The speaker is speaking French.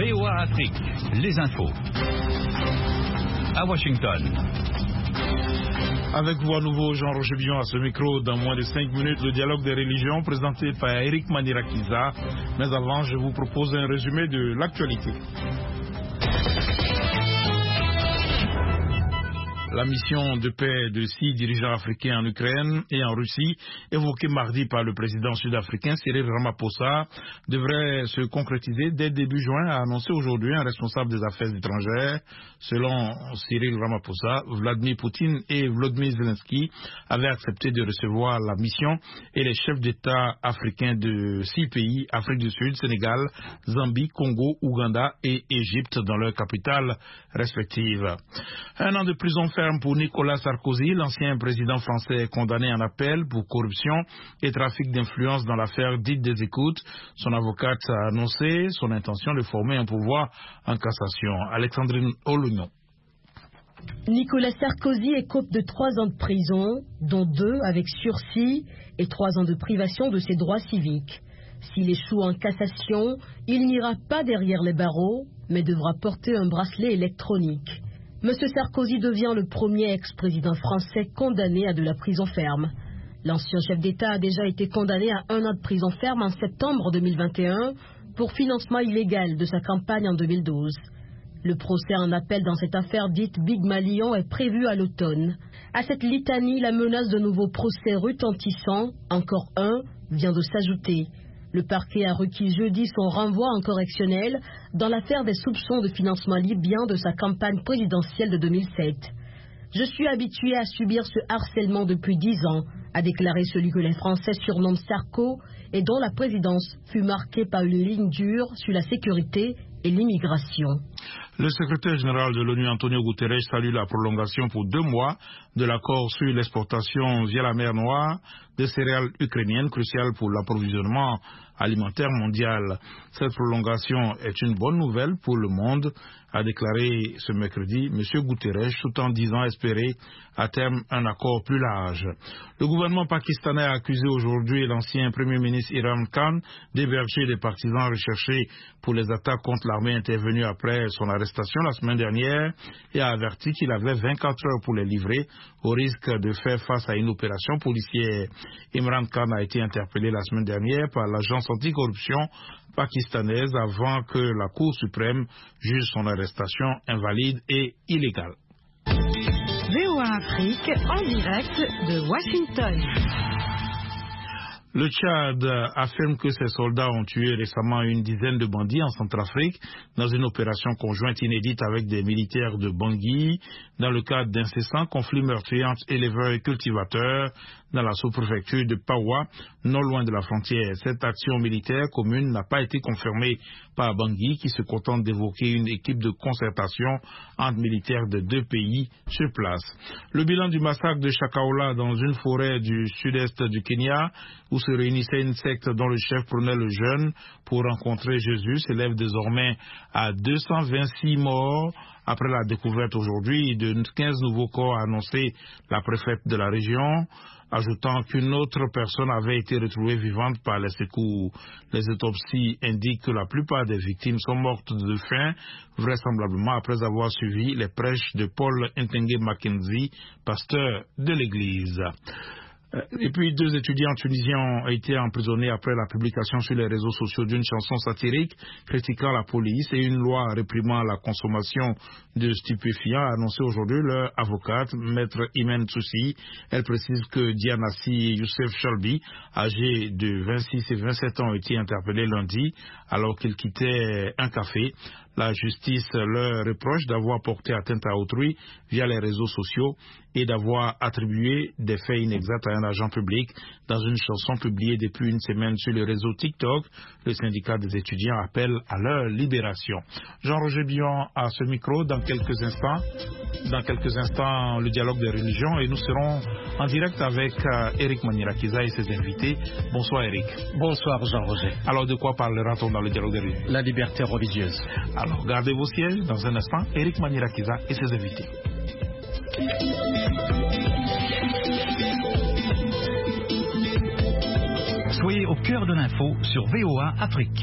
VOA Afrique, les infos. À Washington. Avec vous à nouveau, Jean-Roger Bion à ce micro. Dans moins de 5 minutes, le dialogue des religions présenté par Eric Manirakiza. Mais avant, je vous propose un résumé de l'actualité. La mission de paix de 6 dirigeants africains en Ukraine et en Russie, évoquée mardi par le président sud-africain Cyril Ramaphosa, devrait se concrétiser dès début juin, a annoncé aujourd'hui un responsable des affaires étrangères. Selon Cyril Ramaphosa, Vladimir Poutine et Volodymyr Zelensky avaient accepté de recevoir la mission et les chefs d'État africains de 6 pays, Afrique du Sud, Sénégal, Zambie, Congo, Ouganda et Égypte dans leurs capitales respectives. Un an de prison ferme pour Nicolas Sarkozy, l'ancien président français condamné en appel pour corruption et trafic d'influence dans l'affaire dite des écoutes. Son avocate a annoncé son intention de former un pourvoi en cassation. Alexandrine Olugnon. Nicolas Sarkozy écope de 3 ans de prison, dont 2 avec sursis et 3 ans de privation de ses droits civiques. S'il échoue en cassation, il n'ira pas derrière les barreaux, mais devra porter un bracelet électronique. M. Sarkozy devient le premier ex-président français condamné à de la prison ferme. L'ancien chef d'État a déjà été condamné à 1 an de prison ferme en septembre 2021 pour financement illégal de sa campagne en 2012. Le procès en appel dans cette affaire dite Big Malion est prévu à l'automne. À cette litanie, la menace de nouveaux procès retentissants, encore un, vient de s'ajouter. Le parquet a requis jeudi son renvoi en correctionnel dans l'affaire des soupçons de financement libyen de sa campagne présidentielle de 2007. Je suis habitué à subir ce harcèlement depuis 10 ans, a déclaré celui que les Français surnomment Sarko et dont la présidence fut marquée par une ligne dure sur la sécurité et l'immigration. Le secrétaire général de l'ONU, Antonio Guterres, salue la prolongation pour 2 mois de l'accord sur l'exportation via la mer Noire des céréales ukrainiennes, cruciales pour l'approvisionnement alimentaire mondial. Cette prolongation est une bonne nouvelle pour le monde, a déclaré ce mercredi M. Guterres, tout en disant espérer à terme un accord plus large. Le gouvernement pakistanais a accusé aujourd'hui l'ancien premier ministre Imran Khan d'héberger des partisans recherchés pour les attaques contre l'armée intervenues après son arrestation la semaine dernière et a averti qu'il avait 24 heures pour les livrer au risque de faire face à une opération policière. Imran Khan a été interpellé la semaine dernière par l'agence anticorruption pakistanaise avant que la Cour suprême juge son arrestation invalide et illégale. VOA Afrique en direct de Washington. Le Tchad affirme que ses soldats ont tué récemment une dizaine de bandits en Centrafrique dans une opération conjointe inédite avec des militaires de Bangui dans le cadre d'incessants conflits meurtriers entre éleveurs et cultivateurs dans la sous-préfecture de Pawa, non loin de la frontière. Cette action militaire commune n'a pas été confirmée par Bangui, qui se contente d'évoquer une équipe de concertation entre militaires de 2 pays sur place. Le bilan du massacre de Chakaola dans une forêt du sud-est du Kenya, où se réunissait une secte dont le chef prenait le jeûne pour rencontrer Jésus, s'élève désormais à 226 morts, après la découverte aujourd'hui de 15 nouveaux corps, a annoncé la préfète de la région, ajoutant qu'une autre personne avait été retrouvée vivante par les secours. Les autopsies indiquent que la plupart des victimes sont mortes de faim, vraisemblablement après avoir suivi les prêches de Paul Ntenge Mackenzie, pasteur de l'église. Et puis 2 étudiants tunisiens ont été emprisonnés après la publication sur les réseaux sociaux d'une chanson satirique critiquant la police et une loi réprimant la consommation de stupéfiants, a annoncé aujourd'hui leur avocate, maître Imen Toussi. Elle précise que Dianassi et Youssef Chalbi, âgés de 26 et 27 ans, ont été interpellés lundi alors qu'ils quittaient un café. La justice leur reproche d'avoir porté atteinte à autrui via les réseaux sociaux et d'avoir attribué des faits inexacts à un agent public dans une chanson publiée depuis une semaine sur le réseau TikTok. Le syndicat des étudiants appelle à leur libération. Jean-Roger Bion à ce micro dans quelques instants. Dans quelques instants, le dialogue des religions et nous serons en direct avec Eric Manirakiza et ses invités. Bonsoir Eric. Bonsoir Jean-Roger. Alors de quoi parlera-t-on dans le dialogue des religions? La liberté religieuse. Alors gardez vos sièges, dans un instant, Eric Manirakiza et ses invités. Soyez au cœur de l'info sur VOA Afrique.